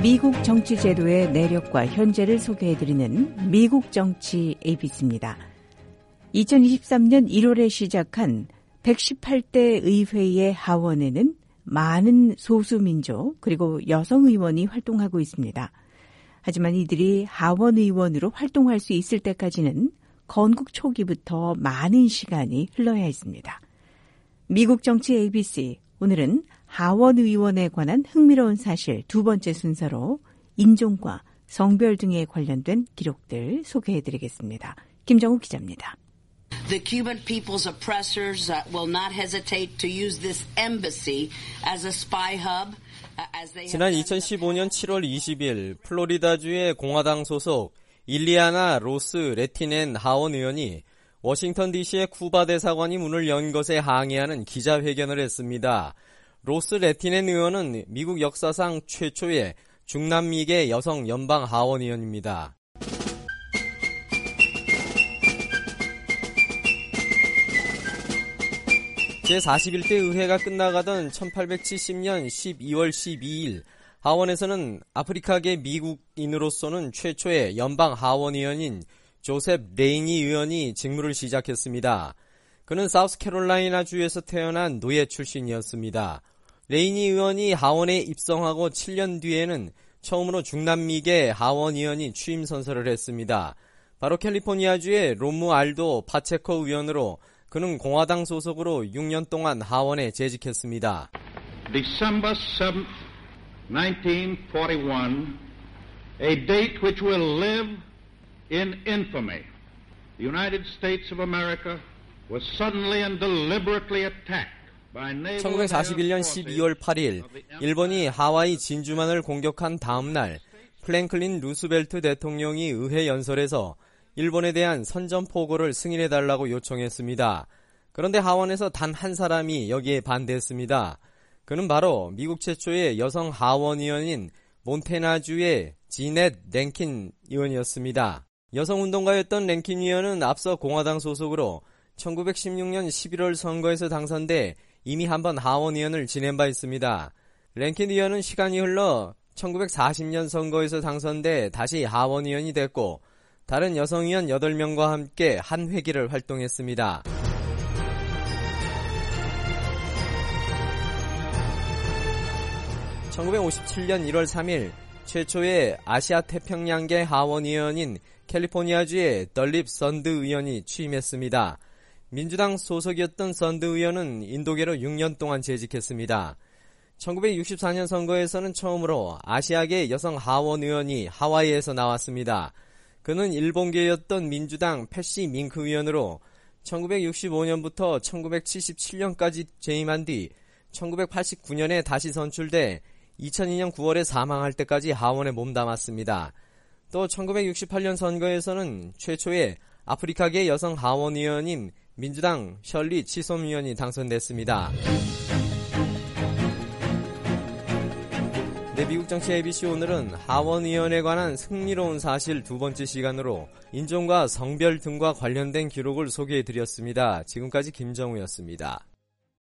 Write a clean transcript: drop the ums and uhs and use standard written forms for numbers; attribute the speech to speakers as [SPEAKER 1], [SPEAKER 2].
[SPEAKER 1] 미국 정치 제도의 내력과 현재를 소개해드리는 미국 정치 ABC입니다. 2023년 1월에 시작한 118대 의회의 하원에는 많은 소수민족 그리고 여성 의원이 활동하고 있습니다. 하지만 이들이 하원 의원으로 활동할 수 있을 때까지는 건국 초기부터 많은 시간이 흘러야 했습니다. 미국 정치 ABC, 오늘은 하원 의원에 관한 흥미로운 사실 두 번째 순서로 인종과 성별 등에 관련된 기록들 소개해드리겠습니다. 김정우 기자입니다.
[SPEAKER 2] The Cuban people's oppressors will not hesitate to use this embassy as a spy hub.
[SPEAKER 3] 지난 2015년 7월 20일 플로리다주의 공화당 소속 일리아나 로스 레티넨 하원 의원이 워싱턴 DC의 쿠바 대사관이 문을 연 것에 항의하는 기자회견을 했습니다. 로스 레티넨 의원은 미국 역사상 최초의 중남미계 여성 연방 하원 의원입니다. 제41대 의회가 끝나가던 1870년 12월 12일 하원에서는 아프리카계 미국인으로서는 최초의 연방 하원 의원인 조셉 레이니 의원이 직무를 시작했습니다. 그는 사우스캐롤라이나 주에서 태어난 노예 출신이었습니다. 레이니 의원이 하원에 입성하고 7년 뒤에는 처음으로 중남미계 하원 의원이 취임 선서를 했습니다. 바로 캘리포니아주의 로무 알도 파체코 의원으로 그는 공화당 소속으로 6년 동안 하원에 재직했습니다.
[SPEAKER 4] December 7, 1941, a date which will live in infamy. The United States of America was suddenly and deliberately attacked.
[SPEAKER 3] 1941년 12월 8일 일본이 하와이 진주만을 공격한 다음 날 프랭클린 루스벨트 대통령이 의회 연설에서 일본에 대한 선전포고를 승인해달라고 요청했습니다. 그런데 하원에서 단 한 사람이 여기에 반대했습니다. 그는 바로 미국 최초의 여성 하원 의원인 몬태나주의 지넷 랭킨 의원이었습니다. 여성운동가였던 랭킨 의원은 앞서 공화당 소속으로 1916년 11월 선거에서 당선돼 이미 한번 하원 의원을 지낸 바 있습니다. 랭킨 의원은 시간이 흘러 1940년 선거에서 당선돼 다시 하원 의원이 됐고 다른 여성 의원 8명과 함께 한 회기를 활동했습니다. (1957년 1월 3일) 최초의 아시아 태평양계 하원 의원인 캘리포니아주의 덜립 선드 의원이 취임했습니다. 민주당 소속이었던 선드 의원은 인도계로 6년 동안 재직했습니다. 1964년 선거에서는 처음으로 아시아계 여성 하원 의원이 하와이에서 나왔습니다. 그는 일본계였던 민주당 패시 밍크 의원으로 1965년부터 1977년까지 재임한 뒤 1989년에 다시 선출돼 2002년 9월에 사망할 때까지 하원에 몸담았습니다. 또 1968년 선거에서는 최초의 아프리카계 여성 하원 의원인 민주당 셜리 치솜 의원이 당선됐습니다. 네, 미국 정치 ABC 오늘은 하원 의원에 관한 흥미로운 사실 두 번째 시간으로 인종과 성별 등과 관련된 기록을 소개해드렸습니다. 지금까지 김정우였습니다.